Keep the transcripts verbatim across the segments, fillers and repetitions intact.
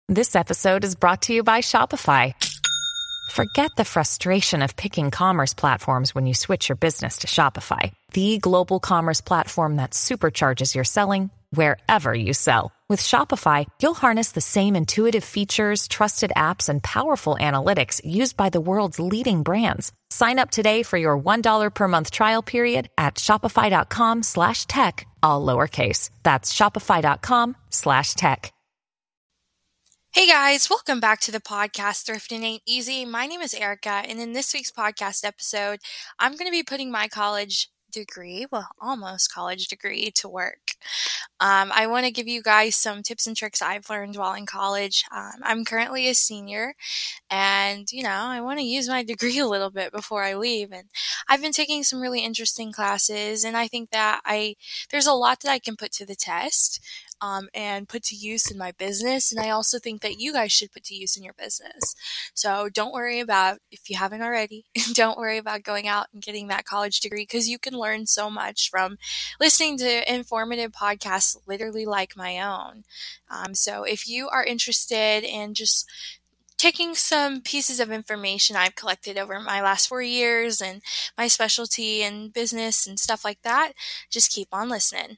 This episode is brought to you by Shopify. Forget the frustration of picking commerce platforms when you switch your business to Shopify, the global commerce platform that supercharges your selling wherever you sell. With Shopify, you'll harness the same intuitive features, trusted apps, and powerful analytics used by the world's leading brands. Sign up today for your one dollar per month trial period at shopify.com slash tech, all lowercase. That's shopify.com slash tech. Hey guys, welcome back to the podcast Thrifting Ain't Easy. My name is Erica, and in this week's podcast episode, I'm going to be putting my college degree, well, almost college degree, to work. Um, I want to give you guys some tips and tricks I've learned while in college. Um, I'm currently a senior, and, you know, I want to use my degree a little bit before I leave. And I've been taking some really interesting classes, and I think that I there's a lot that I can put to the test. Um, and put to use in my business. And I also think that you guys should put to use in your business. So don't worry about, if you haven't already, don't worry about going out and getting that college degree, because you can learn so much from listening to informative podcasts literally like my own. Um, so if you are interested in just taking some pieces of information I've collected over my last four years and my specialty in business and stuff like that, just keep on listening.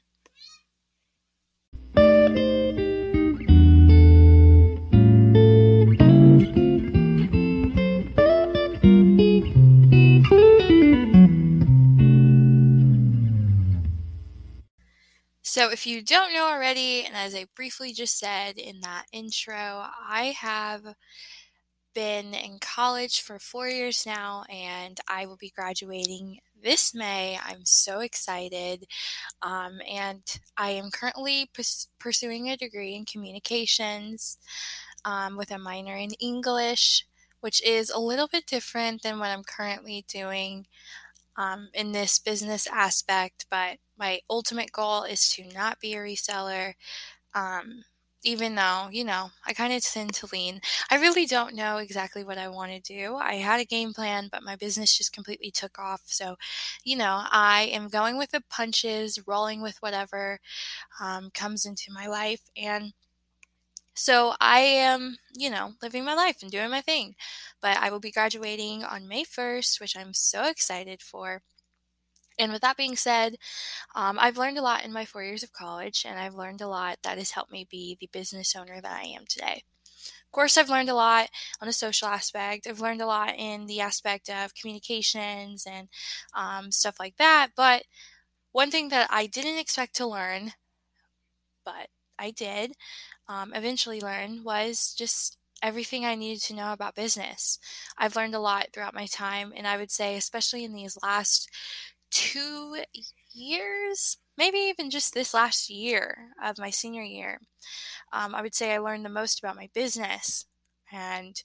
So if you don't know already, and as I briefly just said in that intro, I have been in college for four years now, and I will be graduating this May. I'm so excited. Um, and I am currently pers- pursuing a degree in communications um, with a minor in English, which is a little bit different than what I'm currently doing um, in this business aspect. But my ultimate goal is to not be a reseller. Um, even though, you know, I kind of tend to lean. I really don't know exactly what I want to do. I had a game plan, but my business just completely took off. So, you know, I am going with the punches, rolling with whatever um, comes into my life. And so I am, you know, living my life and doing my thing. But I will be graduating on May first, which I'm so excited for. And with that being said, um, I've learned a lot in my four years of college, and I've learned a lot that has helped me be the business owner that I am today. Of course, I've learned a lot on a social aspect. I've learned a lot in the aspect of communications and um, stuff like that. But one thing that I didn't expect to learn, but I did um, eventually learn, was just everything I needed to know about business. I've learned a lot throughout my time, and I would say, especially in these last two years, maybe even just this last year of my senior year, um, I would say I learned the most about my business, and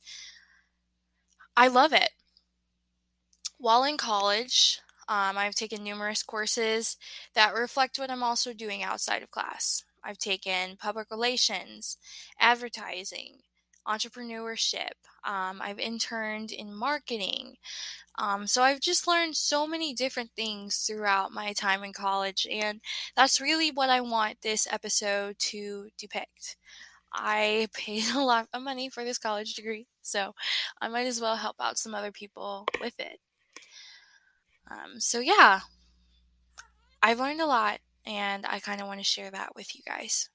I love it. While in college, um, I've taken numerous courses that reflect what I'm also doing outside of class. I've taken public relations, advertising, entrepreneurship. Um, I've interned in marketing. Um, so I've just learned so many different things throughout my time in college, and that's really what I want this episode to depict. I paid a lot of money for this college degree, so I might as well help out some other people with it. Um, so yeah, I've learned a lot, and I kind of want to share that with you guys.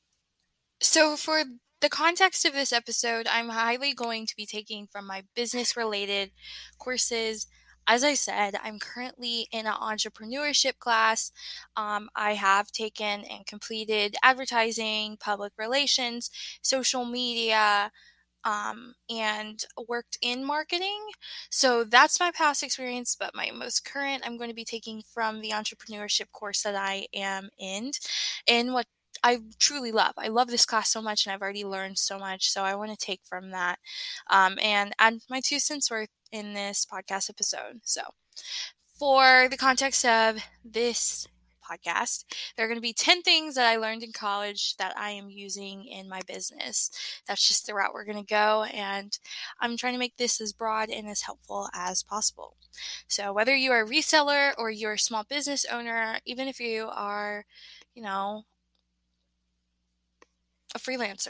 So for the context of this episode, I'm highly going to be taking from my business-related courses. As I said, I'm currently in an entrepreneurship class. Um, I have taken and completed advertising, public relations, social media, um, and worked in marketing. So that's my past experience, but my most current, I'm going to be taking from the entrepreneurship course that I am in, in what I truly love. I love this class so much, and I've already learned so much, so I want to take from that um, and add my two cents worth in this podcast episode. So for the context of this podcast, there are going to be ten things that I learned in college that I am using in my business. That's just the route we're going to go, and I'm trying to make this as broad and as helpful as possible. So whether you are a reseller or you're a small business owner, even if you are, you know, a freelancer,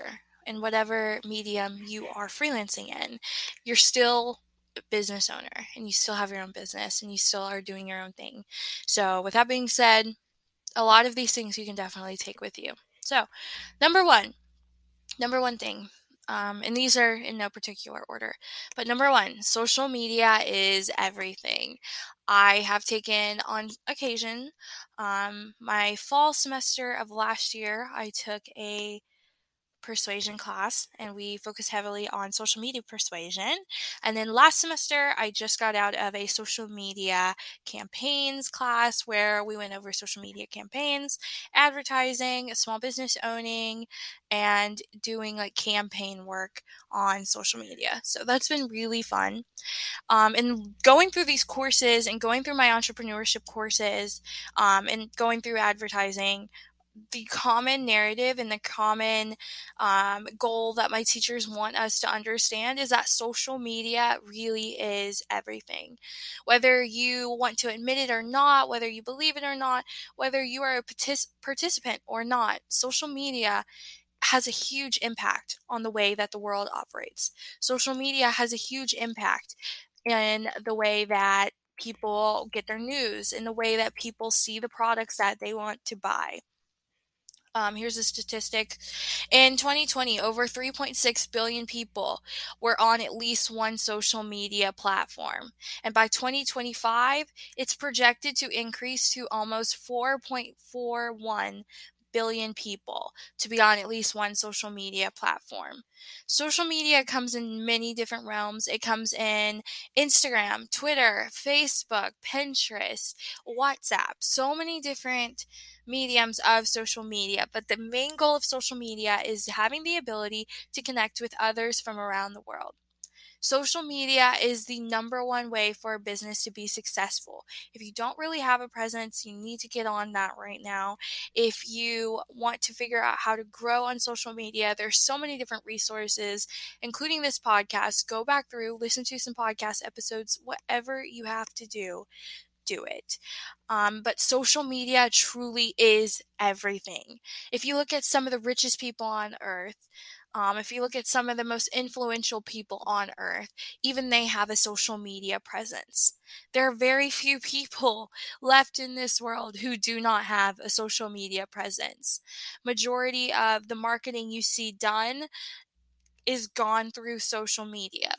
in whatever medium you are freelancing in. You're still a business owner and you still have your own business and you still are doing your own thing. So with that being said, a lot of these things you can definitely take with you. So number one, number one thing, um, and these are in no particular order, but number one, social media is everything. I have taken on occasion, um, my fall semester of last year, I took a persuasion class and we focused heavily on social media persuasion. And then last semester, I just got out of a social media campaigns class where we went over social media campaigns, advertising, small business owning, and doing like campaign work on social media. So that's been really fun. Um, and going through these courses and going through my entrepreneurship courses um, and going through advertising, the common narrative and the common um, goal that my teachers want us to understand is that social media really is everything. Whether you want to admit it or not, whether you believe it or not, whether you are a partic- participant or not, social media has a huge impact on the way that the world operates. Social media has a huge impact in the way that people get their news, in the way that people see the products that they want to buy. Um, here's a statistic. In twenty twenty, over three point six billion people were on at least one social media platform. And by twenty twenty-five, it's projected to increase to almost four point four one billion people to be on at least one social media platform. Social media comes in many different realms. It comes in Instagram, Twitter, Facebook, Pinterest, WhatsApp, so many different mediums of social media. But the main goal of social media is having the ability to connect with others from around the world. Social media is the number one way for a business to be successful. If you don't really have a presence, you need to get on that right now. If you want to figure out how to grow on social media, there's so many different resources, including this podcast. Go back through, listen to some podcast episodes, whatever you have to do. Do it. Um, but social media truly is everything. If you look at some of the richest people on earth, um, if you look at some of the most influential people on earth, even they have a social media presence. There are very few people left in this world who do not have a social media presence. Majority of the marketing you see done is gone through social media.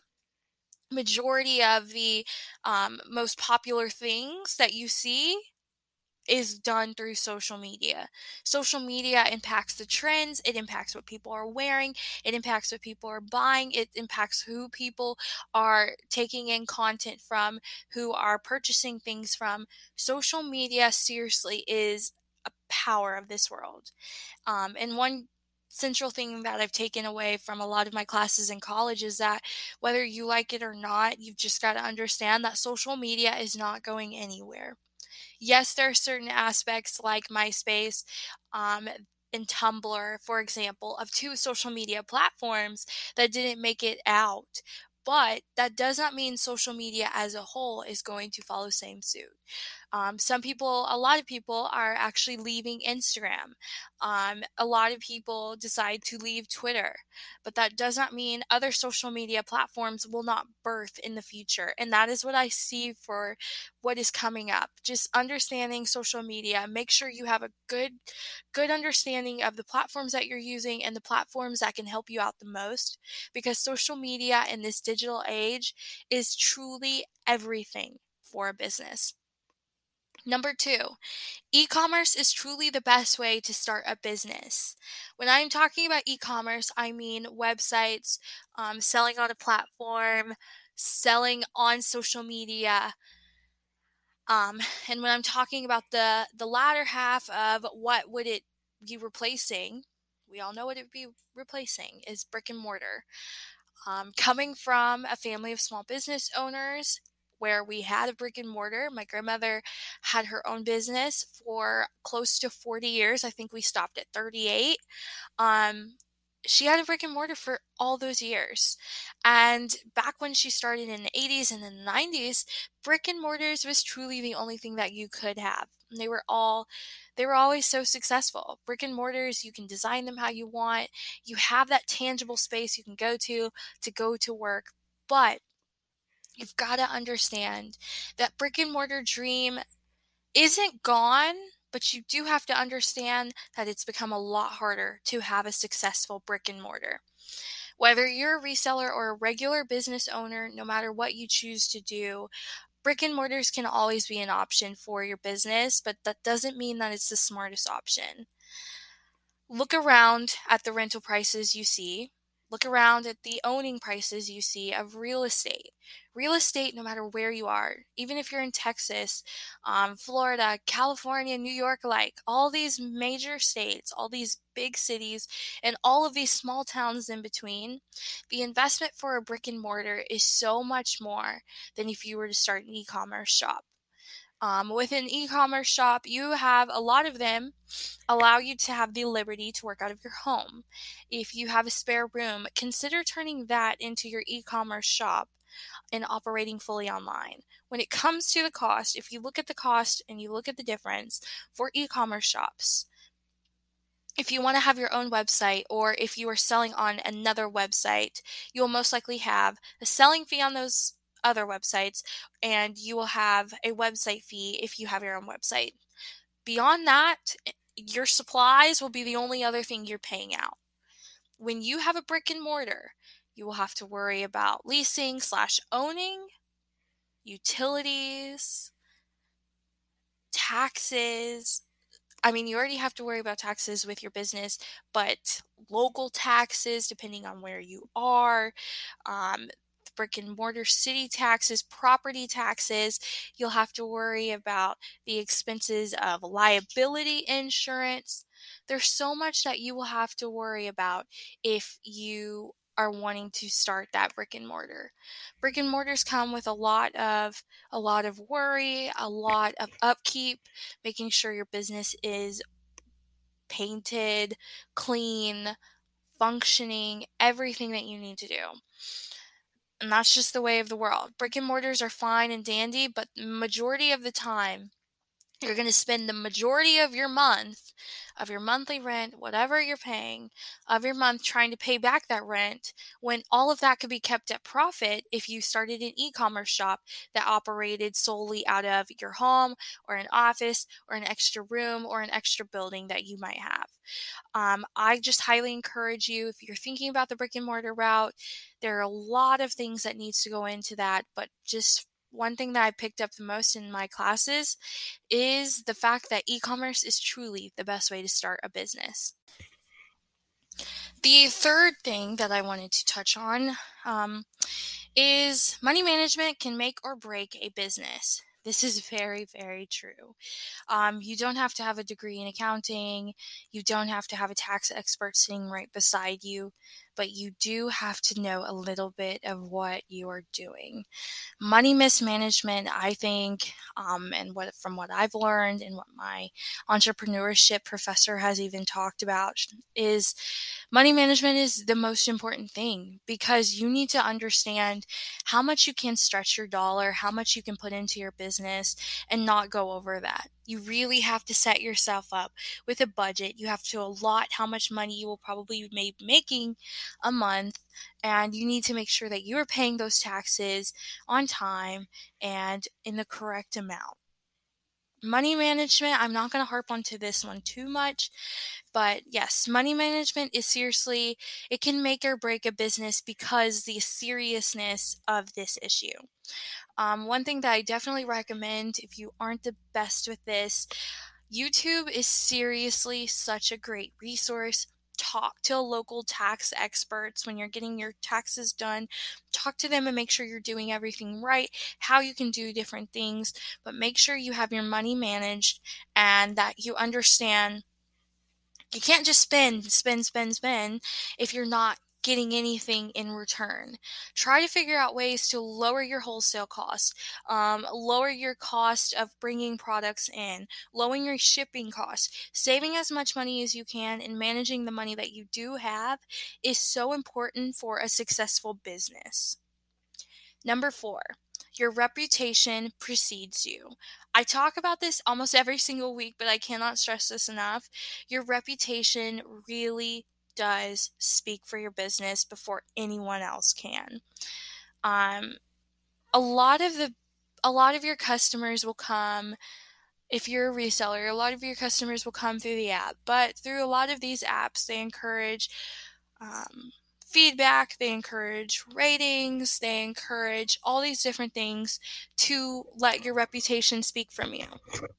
Majority of the um, most popular things that you see is done through social media. Social media impacts the trends, it impacts what people are wearing, it impacts what people are buying, it impacts who people are taking in content from, who are purchasing things from. Social media seriously is a power of this world. Um, and one central thing that I've taken away from a lot of my classes in college is that whether you like it or not, you've just got to understand that social media is not going anywhere. Yes, there are certain aspects like MySpace um, and Tumblr, for example, of two social media platforms that didn't make it out. But that does not mean social media as a whole is going to follow same suit. Um, some people, a lot of people are actually leaving Instagram. Um, a lot of people decide to leave Twitter, but that does not mean other social media platforms will not birth in the future. And that is what I see for what is coming up. Just understanding social media. Make sure you have a good, good understanding of the platforms that you're using and the platforms that can help you out the most, because social media in this digital age is truly everything for a business. Number two, e-commerce is truly the best way to start a business. When I'm talking about e-commerce, I mean websites, um, selling on a platform, selling on social media. Um, and when I'm talking about the, the latter half of what would it be replacing, we all know what it would be replacing is brick and mortar. Um, coming from a family of small business owners where we had a brick and mortar, my grandmother had her own business for close to forty years. I think we stopped at thirty-eight. Um, she had a brick and mortar for all those years. And back when she started in the eighties and the nineties, brick and mortars was truly the only thing that you could have. And they were all, they were always so successful. Brick and mortars, you can design them how you want. You have that tangible space you can go to, to go to work. But you've got to understand that brick and mortar dream isn't gone, but you do have to understand that it's become a lot harder to have a successful brick and mortar. Whether you're a reseller or a regular business owner, no matter what you choose to do, brick and mortars can always be an option for your business, but that doesn't mean that it's the smartest option. Look around at the rental prices you see. Look around at the owning prices you see of real estate. Real estate, no matter where you are, even if you're in Texas, um, Florida, California, New York, like all these major states, all these big cities, and all of these small towns in between, the investment for a brick and mortar is so much more than if you were to start an e-commerce shop. Um, with an e-commerce shop, you have a lot of them allow you to have the liberty to work out of your home. If you have a spare room, consider turning that into your e-commerce shop and operating fully online. When it comes to the cost, if you look at the cost and you look at the difference for e-commerce shops, if you want to have your own website or if you are selling on another website, you'll most likely have a selling fee on those other websites, and you will have a website fee if you have your own website. Beyond that, your supplies will be the only other thing you're paying out. When you have a brick and mortar, you will have to worry about leasing slash owning, utilities, taxes. I mean, you already have to worry about taxes with your business, but local taxes, depending on where you are, um, brick and mortar city taxes, property taxes. You'll have to worry about the expenses of liability insurance. There's so much that you will have to worry about if you are wanting to start that brick and mortar. Brick and mortars come with a lot of a lot of worry, a lot of upkeep, making sure your business is painted, clean, functioning, everything that you need to do. And that's just the way of the world. Brick and mortars are fine and dandy, but the majority of the time, you're going to spend the majority of your month, of your monthly rent, whatever you're paying, of your month trying to pay back that rent, when all of that could be kept at profit if you started an e-commerce shop that operated solely out of your home or an office or an extra room or an extra building that you might have. Um, I just highly encourage you, if you're thinking about the brick and mortar route, there are a lot of things that needs to go into that, but just one thing that I picked up the most in my classes is the fact that e-commerce is truly the best way to start a business. The third thing that I wanted to touch on um, is money management can make or break a business. This is very, very true. Um, you don't have to have a degree in accounting. You don't have to have a tax expert sitting right beside you, but you do have to know a little bit of what you are doing. Money mismanagement, I think, um, and what from what I've learned and what my entrepreneurship professor has even talked about, is money management is the most important thing, because you need to understand how much you can stretch your dollar, how much you can put into your business, and not go over that. You really have to set yourself up with a budget. You have to allot how much money you will probably be making a month, and you need to make sure that you're paying those taxes on time and in the correct amount. Money management, I'm not going to harp onto this one too much, but yes, money management is seriously, it can make or break a business because the seriousness of this issue. Um, one thing that I definitely recommend if you aren't the best with this, YouTube is seriously such a great resource. Talk to local tax experts when you're getting your taxes done. Talk to them and make sure you're doing everything right, how you can do different things, but make sure you have your money managed and that you understand you can't just spend, spend, spend, spend if you're not getting anything in return. Try to figure out ways to lower your wholesale costs, um, lower your cost of bringing products in, lowering your shipping costs. Saving as much money as you can and managing the money that you do have is so important for a successful business. Number four, Your reputation precedes you. I talk about this almost every single week, but I cannot stress this enough. Your reputation really does speak for your business before anyone else can. Um, a lot of the a lot of your customers will come if you're a reseller, a lot of your customers will come through the app, but through a lot of these apps, they encourage um, feedback, they encourage ratings, they encourage all these different things to let your reputation speak from you.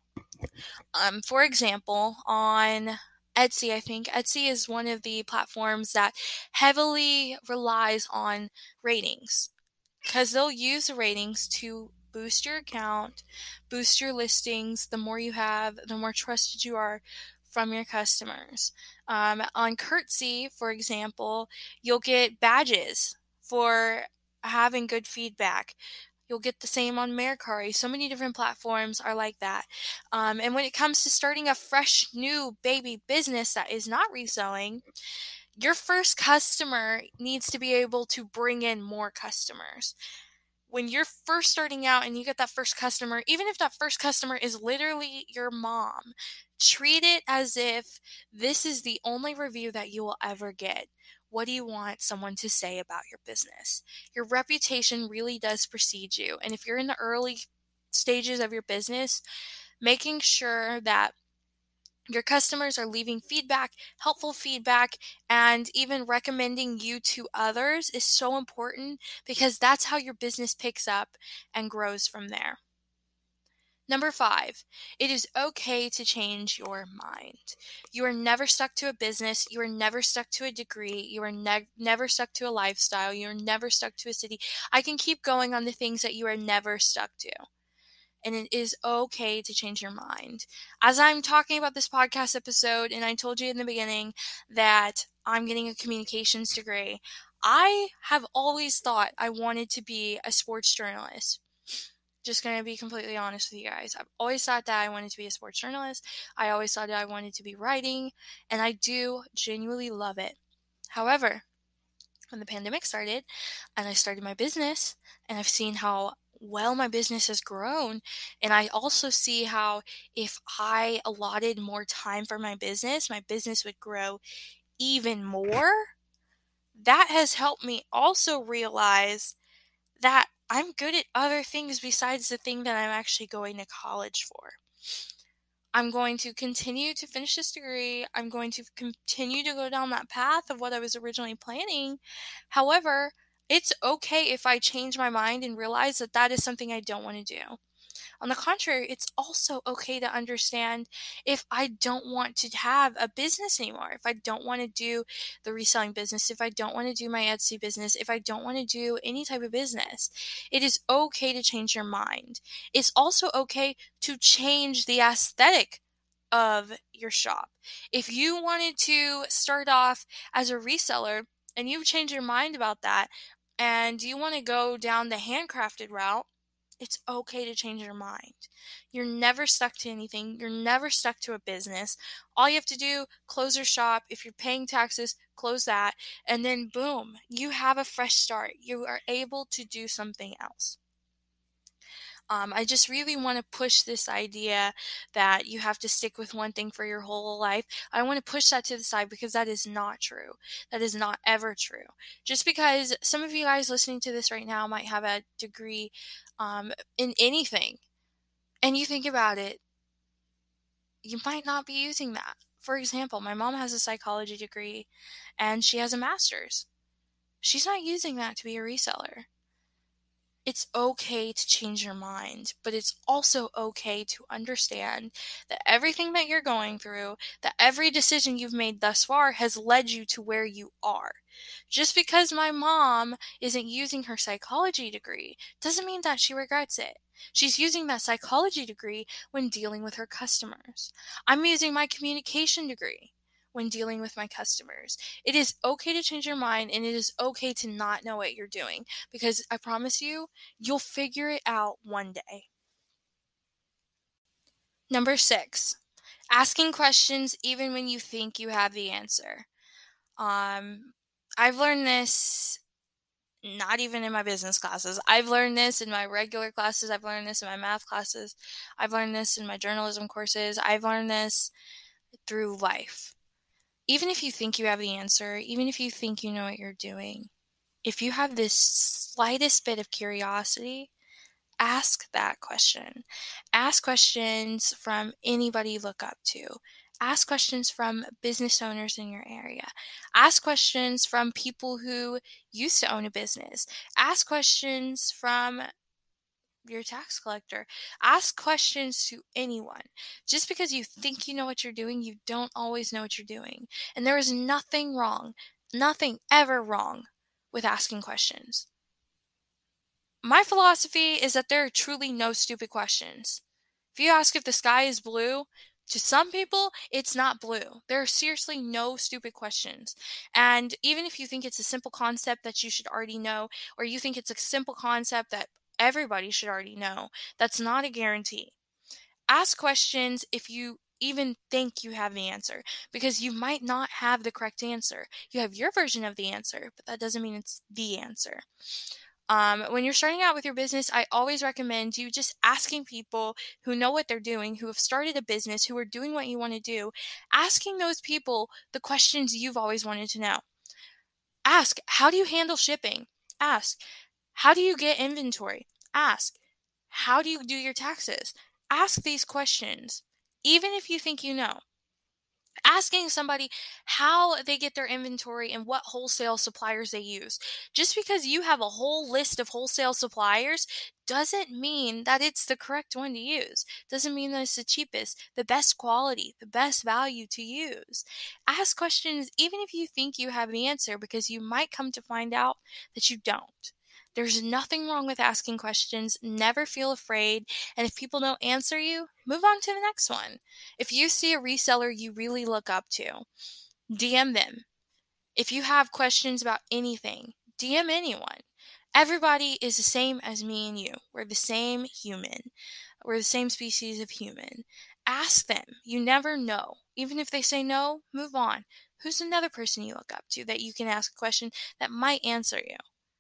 Um, for example, on Etsy, I think Etsy is one of the platforms that heavily relies on ratings because they'll use the ratings to boost your account, boost your listings. The more you have, the more trusted you are from your customers. Um, on Curtsy, for example, you'll get badges for having good feedback. You'll get the same on Mercari. So many different platforms are like that. Um, and when it comes to starting a fresh, new baby business that is not reselling, your first customer needs to be able to bring in more customers. When you're first starting out and you get that first customer, even if that first customer is literally your mom, treat it as if this is the only review that you will ever get. What do you want someone to say about your business? Your reputation really does precede you. And if you're in the early stages of your business, making sure that your customers are leaving feedback, helpful feedback, and even recommending you to others is so important because that's how your business picks up and grows from there. Number five, it is okay to change your mind. You are never stuck to a business. You are never stuck to a degree. You are ne- never stuck to a lifestyle. You are never stuck to a city. I can keep going on the things that you are never stuck to. And it is okay to change your mind. As I'm talking about this podcast episode, and I told you in the beginning that I'm getting a communications degree, I have always thought I wanted to be a sports journalist. Just going to be completely honest with you guys. I've always thought that I wanted to be a sports journalist. I always thought that I wanted to be writing, and I do genuinely love it. However, when the pandemic started and I started my business, and I've seen how well my business has grown, and I also see how if I allotted more time for my business, my business would grow even more. That has helped me also realize that I'm good at other things besides the thing that I'm actually going to college for. I'm going to continue to finish this degree. I'm going to continue to go down that path of what I was originally planning. However, it's okay if I change my mind and realize that that is something I don't want to do. On the contrary, it's also okay to understand if I don't want to have a business anymore, if I don't want to do the reselling business, if I don't want to do my Etsy business, if I don't want to do any type of business. It is okay to change your mind. It's also okay to change the aesthetic of your shop. If you wanted to start off as a reseller and you've changed your mind about that and you want to go down the handcrafted route, it's okay to change your mind. You're never stuck to anything. You're never stuck to a business. All you have to do, close your shop. If you're paying taxes, close that. And then boom, you have a fresh start. You are able to do something else. Um, I just really want to push this idea that you have to stick with one thing for your whole life. I want to push that to the side because that is not true. That is not ever true. Just because some of you guys listening to this right now might have a degree um, in anything, and you think about it, you might not be using that. For example, my mom has a psychology degree and she has a master's. She's not using that to be a reseller. It's okay to change your mind, but it's also okay to understand that everything that you're going through, that every decision you've made thus far has led you to where you are. Just because my mom isn't using her psychology degree doesn't mean that she regrets it. She's using that psychology degree when dealing with her customers. I'm using my communication degree when dealing with my customers. It is okay to change your mind, and it is okay to not know what you're doing, because I promise you, you'll figure it out one day. Number six, asking questions even when you think you have the answer. Um, I've learned this not even in my business classes. I've learned this in my regular classes. I've learned this in my math classes. I've learned this in my journalism courses. I've learned this through life. Even if you think you have the answer, even if you think you know what you're doing, if you have this slightest bit of curiosity, ask that question. Ask questions from anybody you look up to. Ask questions from business owners in your area. Ask questions from people who used to own a business. Ask questions from your tax collector. Ask questions to anyone. Just because you think you know what you're doing, you don't always know what you're doing. And there is nothing wrong, nothing ever wrong with asking questions. My philosophy is that there are truly no stupid questions. If you ask if the sky is blue, to some people, it's not blue. There are seriously no stupid questions. And even if you think it's a simple concept that you should already know, or you think it's a simple concept that everybody should already know, that's not a guarantee. Ask questions if you even think you have the answer, because you might not have the correct answer. You have your version of the answer, but that doesn't mean it's the answer. Um, when you're starting out with your business, I always recommend you just asking people who know what they're doing, who have started a business, who are doing what you want to do, asking those people the questions you've always wanted to know. Ask, how do you handle shipping? Ask, how do you get inventory? Ask, how do you do your taxes? Ask these questions, even if you think you know. Asking somebody how they get their inventory and what wholesale suppliers they use. Just because you have a whole list of wholesale suppliers doesn't mean that it's the correct one to use. Doesn't mean that it's the cheapest, the best quality, the best value to use. Ask questions even if you think you have the answer, because you might come to find out that you don't. There's nothing wrong with asking questions. Never feel afraid. And if people don't answer you, move on to the next one. If you see a reseller you really look up to, D M them. If you have questions about anything, D M anyone. Everybody is the same as me and you. We're the same human. We're the same species of human. Ask them. You never know. Even if they say no, move on. Who's another person you look up to that you can ask a question that might answer you?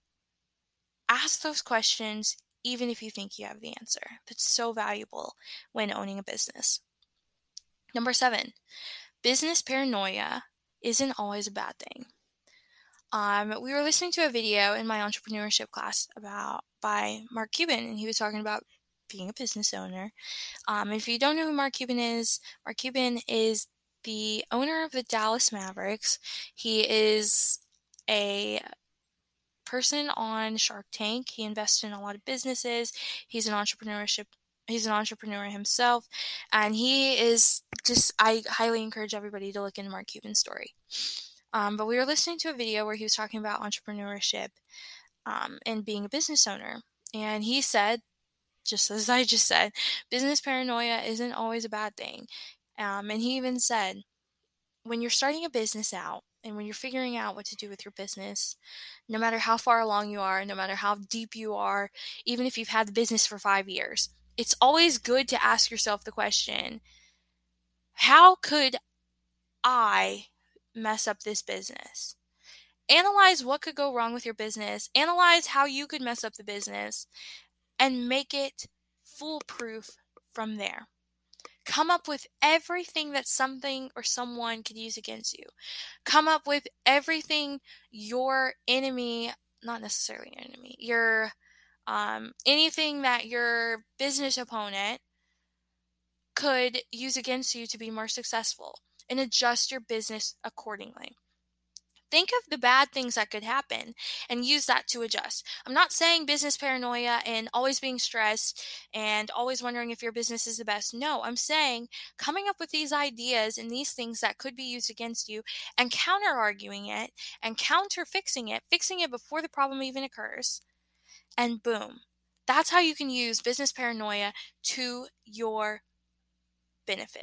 Ask those questions even if you think you have the answer. That's so valuable when owning a business. Number seven, business paranoia isn't always a bad thing. Um, we were listening to a video in my entrepreneurship class about by Mark Cuban, and he was talking about being a business owner. Um, if you don't know who Mark Cuban is, Mark Cuban is the owner of the Dallas Mavericks. He is a person on Shark Tank. He invests in a lot of businesses. He's an entrepreneurship He's an entrepreneur himself, and he is just, I highly encourage everybody to look into Mark Cuban's story. Um, but we were listening to a video where he was talking about entrepreneurship um, and being a business owner. And he said, just as I just said, business paranoia isn't always a bad thing. Um, and he even said, when you're starting a business out and when you're figuring out what to do with your business, no matter how far along you are, no matter how deep you are, even if you've had the business for five years, it's always good to ask yourself the question, how could I mess up this business? Analyze what could go wrong with your business. Analyze how you could mess up the business and make it foolproof from there. Come up with everything that something or someone could use against you. Come up with everything your enemy, not necessarily your enemy, your um, anything that your business opponent could use against you to be more successful, and adjust your business accordingly. Think of the bad things that could happen and use that to adjust. I'm not saying business paranoia and always being stressed and always wondering if your business is the best. No, I'm saying coming up with these ideas and these things that could be used against you and counter arguing it and counter fixing it, fixing it before the problem even occurs. And boom, that's how you can use business paranoia to your benefit.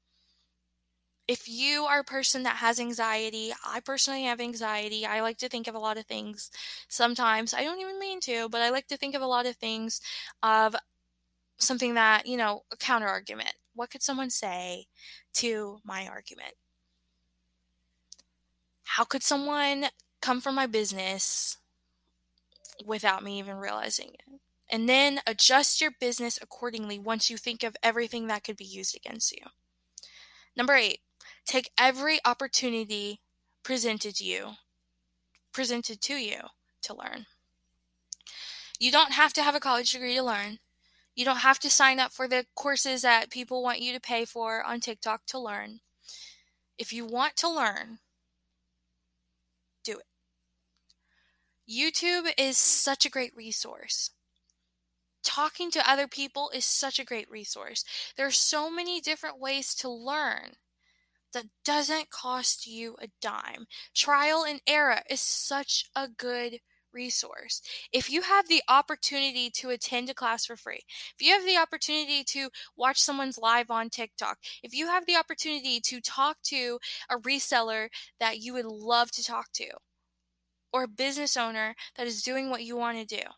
If you are a person that has anxiety, I personally have anxiety. I like to think of a lot of things. Sometimes I don't even mean to, but I like to think of a lot of things of something that, you know, a counter argument. What could someone say to my argument? How could someone come from my business without me even realizing it. And then adjust your business accordingly once you think of everything that could be used against you. Number eight, take every opportunity presented you, presented to you to learn. You don't have to have a college degree to learn. You don't have to sign up for the courses that people want you to pay for on TikTok to learn. If you want to learn, do it. YouTube is such a great resource. Talking to other people is such a great resource. There are so many different ways to learn that doesn't cost you a dime. Trial and error is such a good resource. If you have the opportunity to attend a class for free, if you have the opportunity to watch someone's live on TikTok, if you have the opportunity to talk to a reseller that you would love to talk to, or a business owner that is doing what you want to do,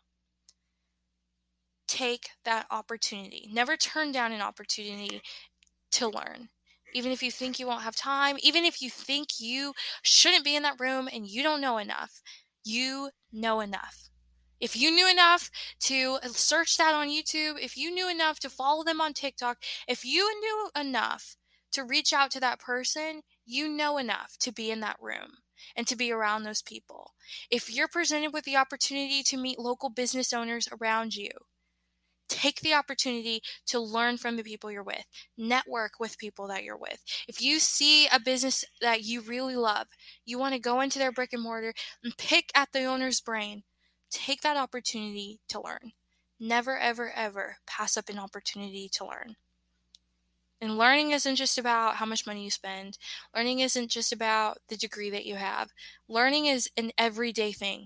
take that opportunity. Never turn down an opportunity to learn. Even if you think you won't have time, even if you think you shouldn't be in that room and you don't know enough, you know enough. If you knew enough to search that on YouTube, if you knew enough to follow them on TikTok, if you knew enough to reach out to that person, you know enough to be in that room and to be around those people. If you're presented with the opportunity to meet local business owners around you, take the opportunity to learn from the people you're with. Network with people that you're with. If you see a business that you really love, you want to go into their brick and mortar and pick at the owner's brain, take that opportunity to learn. Never, ever, ever pass up an opportunity to learn. And learning isn't just about how much money you spend. Learning isn't just about the degree that you have. Learning is an everyday thing.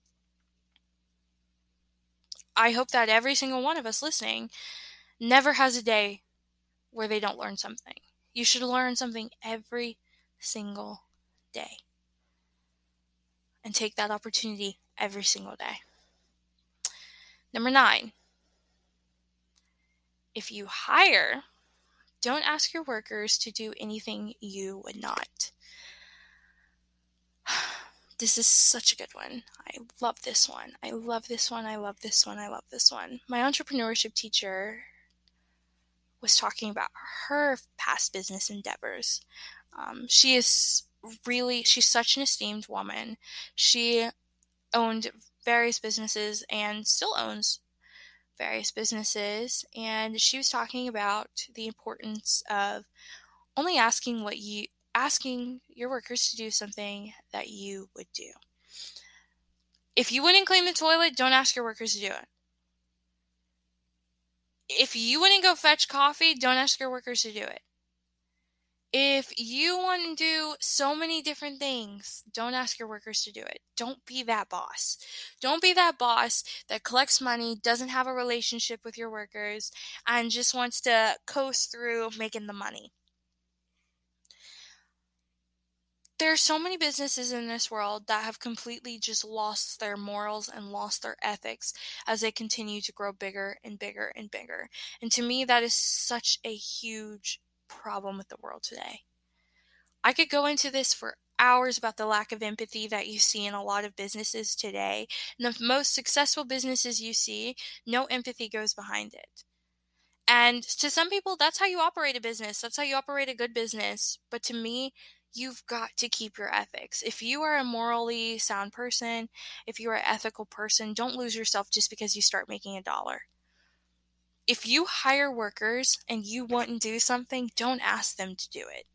I hope that every single one of us listening never has a day where they don't learn something. You should learn something every single day. And take that opportunity every single day. Number nine, if you hire, don't ask your workers to do anything you would not. This is such a good one. I love this one. I love this one. I love this one. I love this one. My entrepreneurship teacher was talking about her past business endeavors. Um, she is really, she's such an esteemed woman. She owned various businesses and still owns various businesses. And she was talking about the importance of only asking what you, asking your workers to do something that you would do. If you wouldn't clean the toilet, don't ask your workers to do it. If you wouldn't go fetch coffee, don't ask your workers to do it. If you want to do so many different things, don't ask your workers to do it. Don't be that boss. Don't be that boss that collects money, doesn't have a relationship with your workers, and just wants to coast through making the money. There are so many businesses in this world that have completely just lost their morals and lost their ethics as they continue to grow bigger and bigger and bigger. And to me, that is such a huge problem with the world today. I could go into this for hours about the lack of empathy that you see in a lot of businesses today. And the most successful businesses you see, no empathy goes behind it. And to some people, that's how you operate a business. That's how you operate a good business. But to me, you've got to keep your ethics. If you are a morally sound person, if you are an ethical person, don't lose yourself just because you start making a dollar. If you hire workers and you want to do something, don't ask them to do it.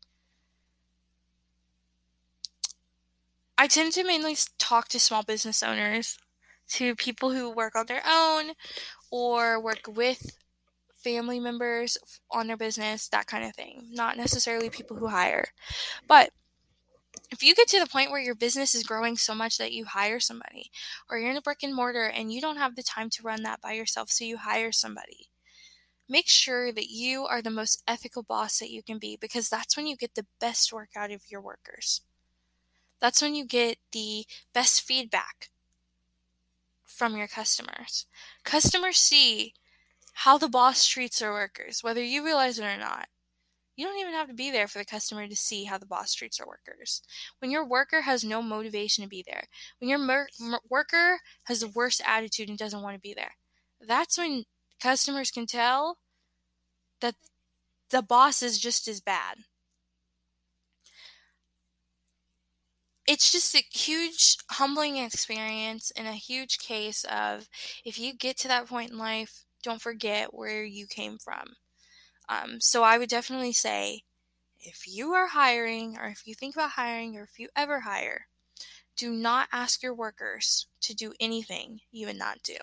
I tend to mainly talk to small business owners, to people who work on their own or work with family members on their business, that kind of thing. Not necessarily people who hire. But if you get to the point where your business is growing so much that you hire somebody, or you're in a brick and mortar and you don't have the time to run that by yourself, so you hire somebody, make sure that you are the most ethical boss that you can be, because that's when you get the best work out of your workers. That's when you get the best feedback from your customers. Customers see how the boss treats their workers, whether you realize it or not. You don't even have to be there for the customer to see how the boss treats their workers. When your worker has no motivation to be there, when your mer- mer- worker has the worst attitude and doesn't want to be there, that's when customers can tell that the boss is just as bad. It's just a huge humbling experience and a huge case of, if you get to that point in life, don't forget where you came from. Um, so I would definitely say, if you are hiring, or if you think about hiring, or if you ever hire, do not ask your workers to do anything you would not do.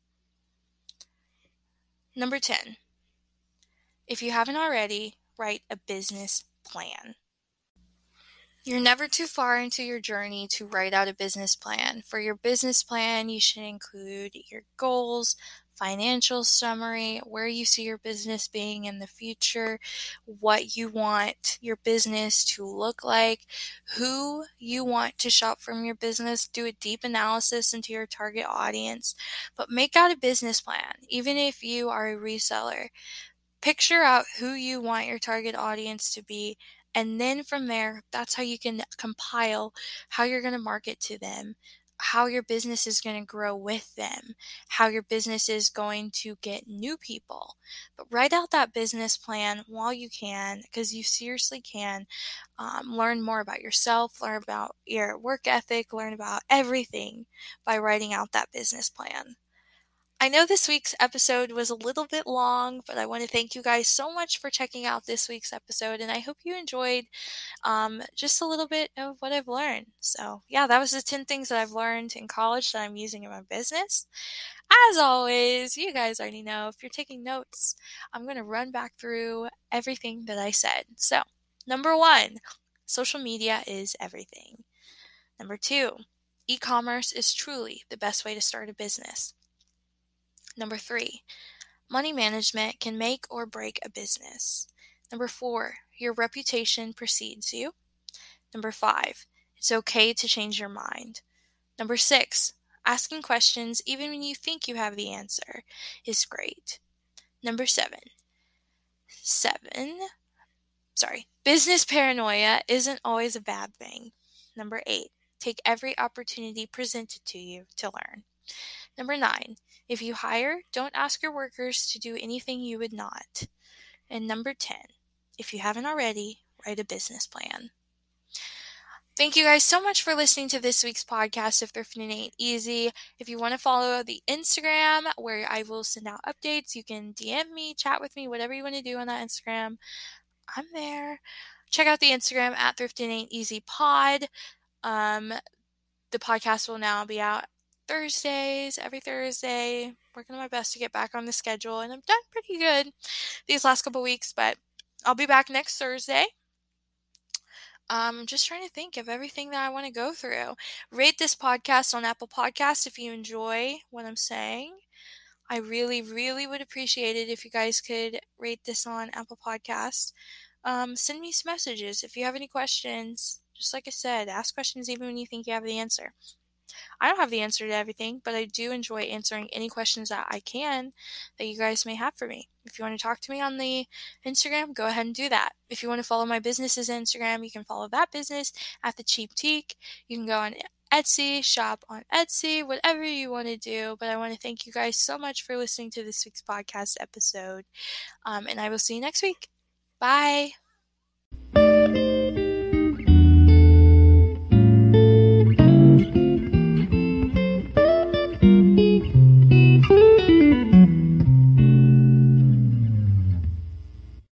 Number ten, if you haven't already, write a business plan. You're never too far into your journey to write out a business plan. For your business plan, you should include your goals, financial summary, where you see your business being in the future, what you want your business to look like, who you want to shop from your business. Do a deep analysis into your target audience, but make out a business plan. Even if you are a reseller, picture out who you want your target audience to be, and then from there, that's how you can compile how you're going to market to them, how your business is going to grow with them, how your business is going to get new people. But write out that business plan while you can, because you seriously can um, learn more about yourself, learn about your work ethic, learn about everything by writing out that business plan. I know this week's episode was a little bit long, but I want to thank you guys so much for checking out this week's episode, and I hope you enjoyed um, just a little bit of what I've learned. So yeah, that was the ten things that I've learned in college that I'm using in my business. As always, you guys already know, if you're taking notes, I'm going to run back through everything that I said. So, number one, social media is everything. Number two, e-commerce is truly the best way to start a business. Number three, money management can make or break a business. Number four, your reputation precedes you. Number five, it's okay to change your mind. Number six, asking questions even when you think you have the answer is great. Number seven, seven, sorry, business paranoia isn't always a bad thing. Number eight, take every opportunity presented to you to learn. Number nine, if you hire, don't ask your workers to do anything you would not. And number ten, if you haven't already, write a business plan. Thank you guys so much for listening to this week's podcast of Thrifting Ain't Easy. If you want to follow the Instagram where I will send out updates, you can D M me, chat with me, whatever you want to do on that Instagram. I'm there. Check out the Instagram at Thrifting Ain't Easy Pod. Um, the podcast will now be out Thursdays, every Thursday. Working on my best to get back on the schedule, and I've done pretty good these last couple weeks, but I'll be back next Thursday. Um, I'm just trying to think of everything that I want to go through. Rate this podcast on Apple Podcasts if you enjoy what I'm saying. I really, really would appreciate it if you guys could rate this on Apple Podcasts. Um, send me some messages if you have any questions. Just like I said, ask questions even when you think you have the answer. I don't have the answer to everything, but I do enjoy answering any questions that I can that you guys may have for me. If you want to talk to me on the Instagram, go ahead and do that. If you want to follow my business's Instagram, you can follow that business at The Cheap Teak. You can go on Etsy, shop on Etsy, whatever you want to do. But I want to thank you guys so much for listening to this week's podcast episode. Um, and I will see you next week. Bye.